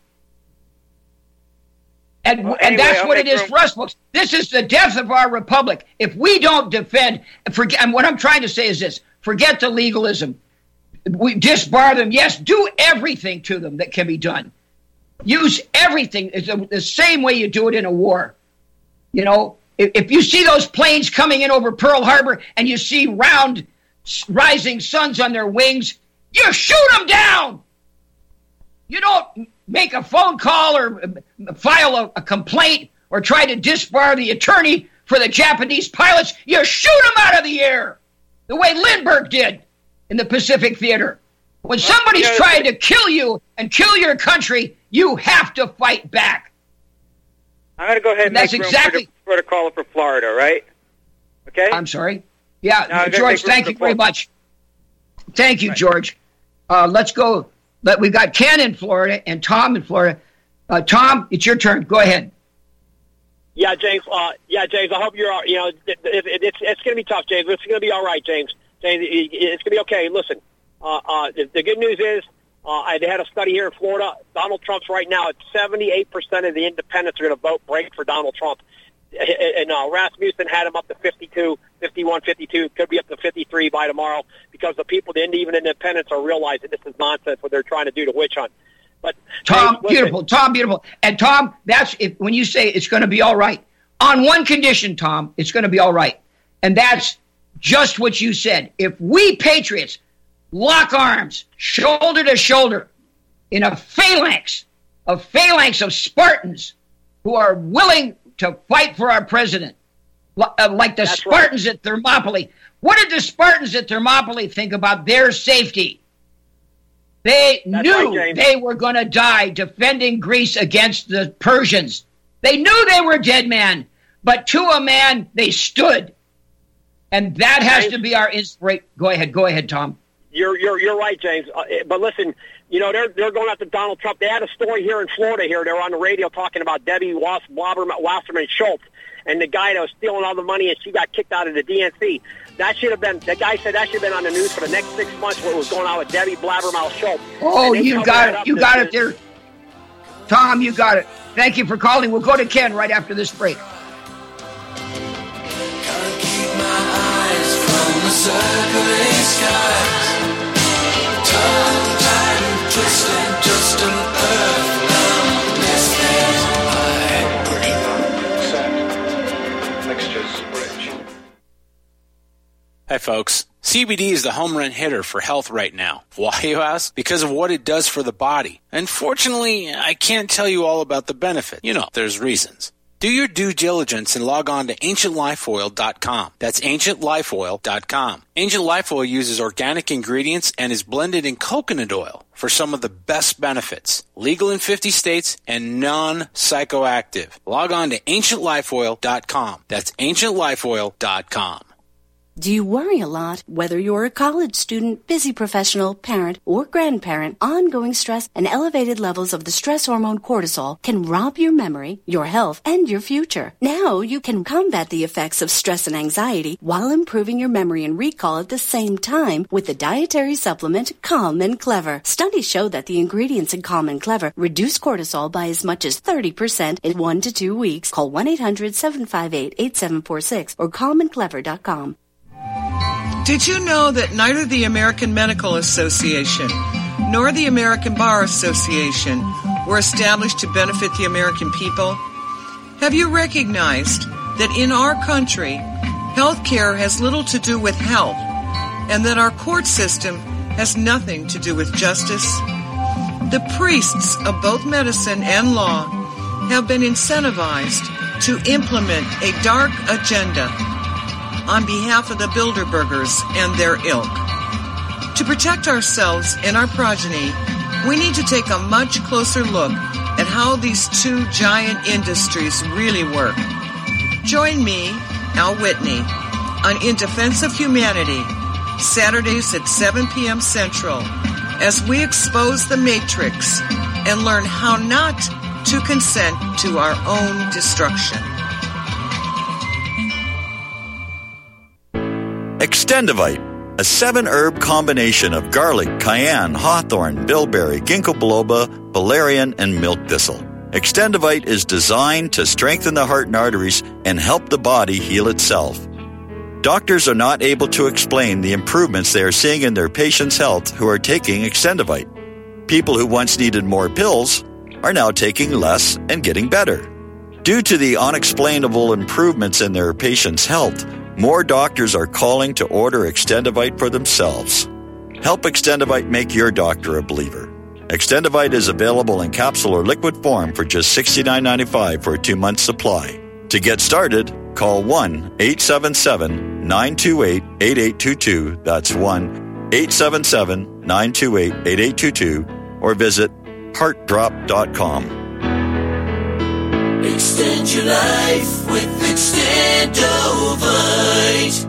And, well, and anyway, that's I'll what it is room. for us, folks. This is the death of our republic. If we don't defend, forget, and what I'm trying to say is this, forget the legalism. We disbar them. Yes, do everything to them that can be done. Use everything the same way you do it in a war. You know, if, if you see those planes coming in over Pearl Harbor and you see round rising suns on their wings, you shoot them down. You don't make a phone call or file a, a complaint or try to disbar the attorney for the Japanese pilots. You shoot them out of the air the way Lindbergh did in the Pacific Theater. When somebody's yeah, trying to kill you and kill your country, you have to fight back. I'm going to go ahead and That's make room exactly, for, the, for the caller for Florida, right? Okay? I'm sorry. Yeah, No, George, thank you very much. Thank you, right. George. Uh, let's go. Let, we've got Ken in Florida and Tom in Florida. Uh, Tom, it's your turn. Go ahead. Yeah, James. Uh, yeah, James. I hope you're. You know, it, it, it, it's it's going to be tough, James. But it's going to be all right, James. James, it, it's going to be okay. Listen, uh, uh, the, the good news is uh, I had a study here in Florida. Donald Trump's right now at seventy-eight percent of the independents are going to vote break for Donald Trump, and uh, Rasmussen had him up to fifty-two, fifty-one, fifty-two. Could be up to fifty-three by tomorrow because the people, the even independents, are realizing this is nonsense what they're trying to do to witch hunt. But Tom, James, beautiful, Tom, beautiful. And Tom, that's if, when you say it's going to be all right. On one condition, Tom, it's going to be all right. And that's just what you said. If we patriots lock arms, shoulder to shoulder, in a phalanx, a phalanx of Spartans who are willing to fight for our president, like the That's Spartans right. at Thermopylae. What did the Spartans at Thermopylae think about their safety? They That's knew right, they were going to die defending Greece against the Persians. They knew they were dead men, but to a man, they stood. And that has James, to be our inspiration. Go ahead, go ahead, Tom. You're you're you're right, James. Uh, but listen, you know they're they're going after Donald Trump. They had a story here in Florida. Here they were on the radio talking about Debbie Was- Wasserman Schultz and the guy that was stealing all the money, and she got kicked out of the D N C. That should have been. The guy said that should have been on the news for the next six months. What was going on with Debbie Blabbermouth Schultz? Oh, you got it. You got it there, Tom. You got it. Thank you for calling. We'll go to Ken right after this break. Can't keep my eyes from the circling skies. Tongue tied and twisted, just an earth listening. High mixtures rich. Hi, folks. C B D is the home run hitter for health right now. Why, you ask? Because of what it does for the body. Unfortunately, I can't tell you all about the benefit. You know, there's reasons. Do your due diligence and log on to ancient life oil dot com. That's ancient life oil dot com. Ancient Life Oil uses organic ingredients and is blended in coconut oil for some of the best benefits. Legal in fifty states and non-psychoactive. Log on to ancient life oil dot com. That's ancient life oil dot com. Do you worry a lot? Whether you're a college student, busy professional, parent, or grandparent, ongoing stress and elevated levels of the stress hormone cortisol can rob your memory, your health, and your future. Now you can combat the effects of stress and anxiety while improving your memory and recall at the same time with the dietary supplement Calm and Clever. Studies show that the ingredients in Calm and Clever reduce cortisol by as much as thirty percent in one to two weeks. Call one eight hundred seven five eight eight seven four six or calm and clever dot com. Did you know that neither the American Medical Association nor the American Bar Association were established to benefit the American people? Have you recognized that in our country, health care has little to do with health, and that our court system has nothing to do with justice? The priests of both medicine and law have been incentivized to implement a dark agenda on behalf of the Bilderbergers and their ilk. To protect ourselves and our progeny, we need to take a much closer look at how these two giant industries really work. Join me, Al Whitney, on In Defense of Humanity, Saturdays at seven p.m. Central, as we expose the Matrix and learn how not to consent to our own destruction. Extendivite, a seven-herb combination of garlic, cayenne, hawthorn, bilberry, ginkgo biloba, valerian, and milk thistle. Extendivite is designed to strengthen the heart and arteries and help the body heal itself. Doctors are not able to explain the improvements they are seeing in their patients' health who are taking Extendivite. People who once needed more pills are now taking less and getting better. Due to the unexplainable improvements in their patients' health, more doctors are calling to order Extendivite for themselves. Help Extendivite make your doctor a believer. Extendivite is available in capsule or liquid form for just sixty-nine ninety-five for a two-month supply. To get started, call one eight seven seven nine two eight eight eight two two. That's one eight seven seven nine two eight eight eight two two or visit heart drop dot com. Extend your life with Extendovite.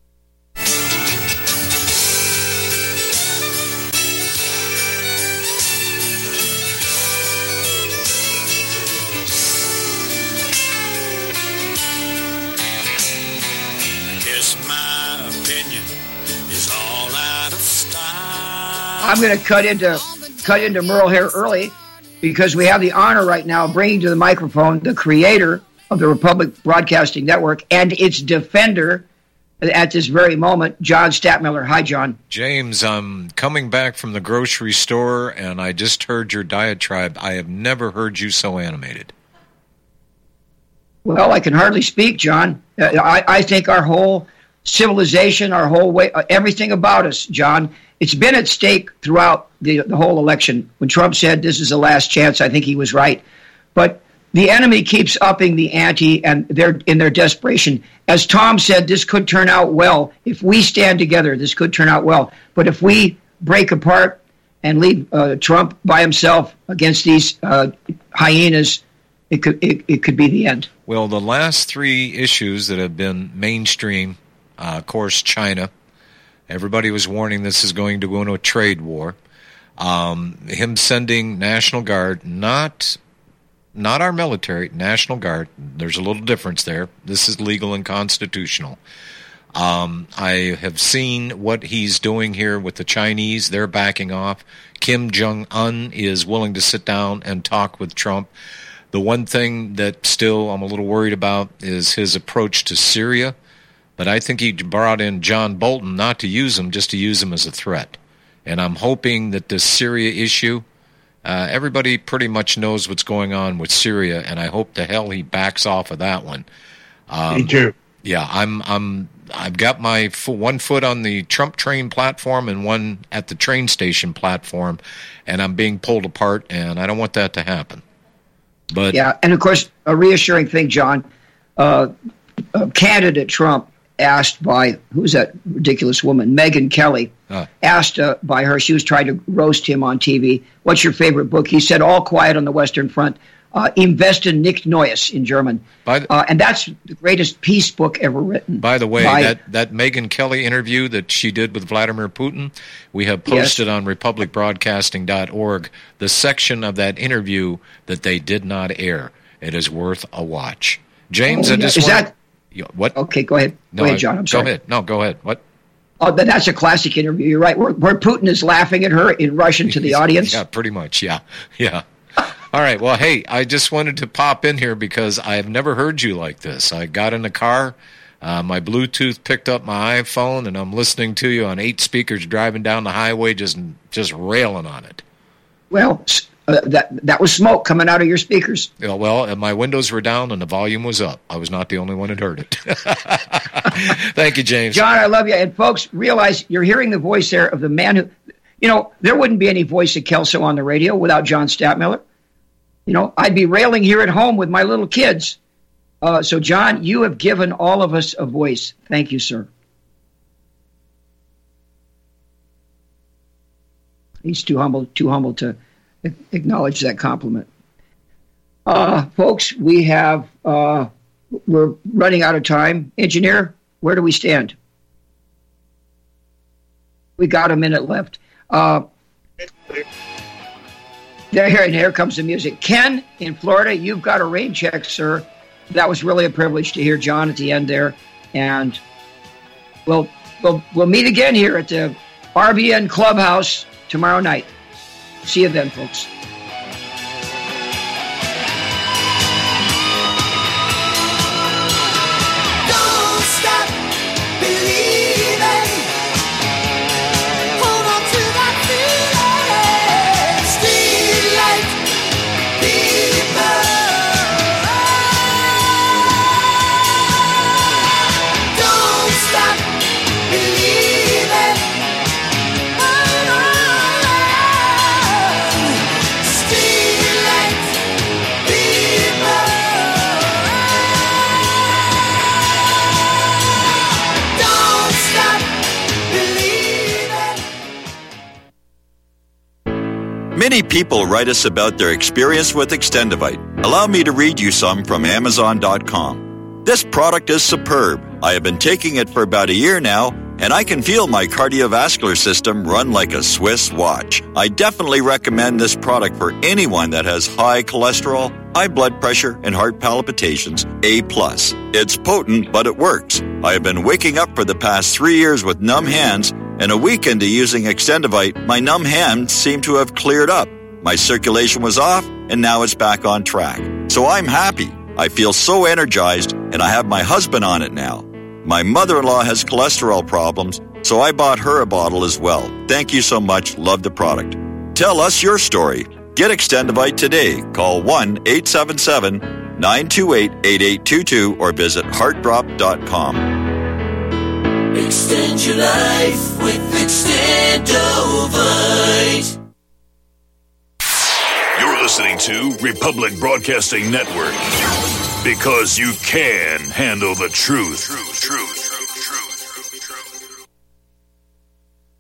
I'm going to cut into cut into Merle here early because we have the honor right now of bringing to the microphone the creator of the Republic Broadcasting Network and its defender at this very moment, John Stadtmiller. Hi, John. James, I'm coming back from the grocery store, and I just heard your diatribe. I have never heard you so animated. Well, I can hardly speak, John. I, I think our whole civilization, our whole way, uh, everything about us, John. It's been at stake throughout the, the whole election. When Trump said this is the last chance, I think he was right. But the enemy keeps upping the ante, and they're in their desperation. As Tom said, this could turn out well. If we stand together, this could turn out well. But if we break apart and leave uh, Trump by himself against these uh, hyenas, it could it, it could be the end. Well, the last three issues that have been mainstream, uh, of course, China. Everybody was warning this is going to go into a trade war. Um, him sending National Guard, not not our military, National Guard. There's a little difference there. This is legal and constitutional. Um, I have seen what he's doing here with the Chinese. They're backing off. Kim Jong-un is willing to sit down and talk with Trump. The one thing that still I'm a little worried about is his approach to Syria. But I think he brought in John Bolton not to use him, just to use him as a threat. And I'm hoping that this Syria issue, uh, everybody pretty much knows what's going on with Syria, and I hope to hell he backs off of that one. Um, Me too. Yeah, I'm. I'm. I've got my fo- one foot on the Trump train platform and one at the train station platform, and I'm being pulled apart, and I don't want that to happen. But yeah, and of course, a reassuring thing, John. Uh, uh, candidate Trump, asked by, who's that ridiculous woman, Megyn Kelly, uh. asked uh, by her, she was trying to roast him on T V, what's your favorite book? He said, All Quiet on the Western Front, uh, Invest in Nicht Neues in German. The, uh, and that's the greatest peace book ever written. By the way, by, that, that Megyn Kelly interview that she did with Vladimir Putin, we have posted yes. on republic broadcasting dot org the section of that interview that they did not air. It is worth a watch. James, oh, I just yeah. Is want that, What? Okay, go ahead. No, go ahead, John. I'm sorry. Go ahead. No, go ahead. What? Oh, that's a classic interview. You're right. Where, where Putin is laughing at her in Russian to the audience. Yeah, pretty much. Yeah, yeah. All right. Well, hey, I just wanted to pop in here because I have never heard you like this. I got in the car, uh, my Bluetooth picked up my iPhone, and I'm listening to you on eight speakers driving down the highway, just just railing on it. Well, uh, that that was smoke coming out of your speakers. Yeah, well, and my windows were down and the volume was up. I was not the only one that heard it. Thank you, James. John, I love you. And folks, realize you're hearing the voice there of the man who, you know, there wouldn't be any Voice of Kelso on the radio without John Stadtmiller. You know, I'd be railing here at home with my little kids. Uh, so, John, you have given all of us a voice. Thank you, sir. He's too humble, too humble to acknowledge that compliment. Uh, folks, we have, uh, we're running out of time. Engineer, where do we stand? We got a minute left. Uh, there, and here comes the music. Ken, in Florida, you've got a rain check, sir. That was really a privilege to hear John at the end there. And we'll, we'll, we'll meet again here at the R B N Clubhouse tomorrow night. See you then, folks. Don't stop believing. Hold on to that feeling. Street light people. Don't stop believing. Many people write us about their experience with Extendivite. Allow me to read you some from Amazon dot com. This product is superb. I have been taking it for about a year now, and I can feel my cardiovascular system run like a Swiss watch. I definitely recommend this product for anyone that has high cholesterol, high blood pressure, and heart palpitations, A plus. It's potent, but it works. I have been waking up for the past three years with numb hands, and a week into using Extendivite, my numb hands seem to have cleared up. My circulation was off, and now it's back on track. So I'm happy. I feel so energized, and I have my husband on it now. My mother-in-law has cholesterol problems, so I bought her a bottle as well. Thank you so much. Love the product. Tell us your story. Get Extendivite today. Call one eight seven seven, nine two eight, eight eight two two or visit heart drop dot com. Extend your life with Extendovite. You're listening to Republic Broadcasting Network. Because you can handle the truth. Truth, truth.